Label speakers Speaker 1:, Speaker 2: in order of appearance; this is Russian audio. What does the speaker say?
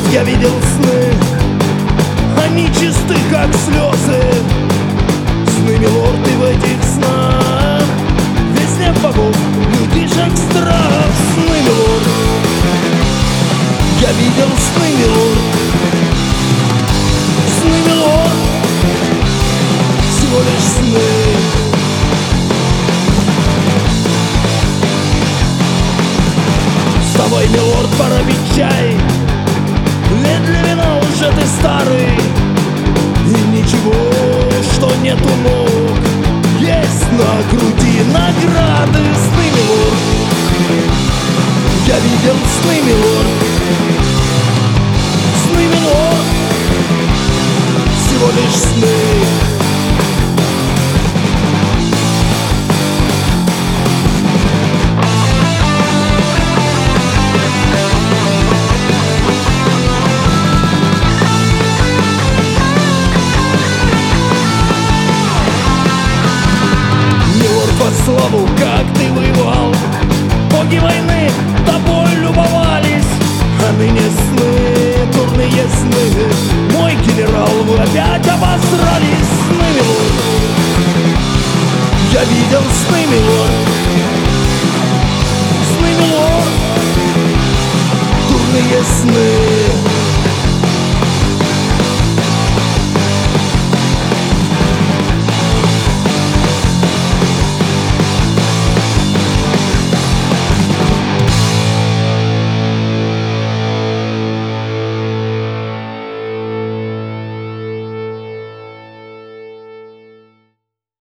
Speaker 1: Я видел сны, они чисты, как слезы. Сны, милорд, и в этих снах весь гнев богов, людишек страх. Сны, милорд, я видел сны, милорд. Сны, милорд, всего лишь сны. Вставай, милорд, пора пить чай, ведь для вина уже ты старый. И ничего, что нету ног, есть на груди награды. Сны, милорд, я видел сны, милорд. Сны, милорд, всего лишь сны. Славу, как ты воевал, боги войны тобой любовались. А ныне сны, дурные сны, мой генерал, вы опять обосрались. Сны, милорд, я видел сны, милорд. Сны, милорд, дурные сны.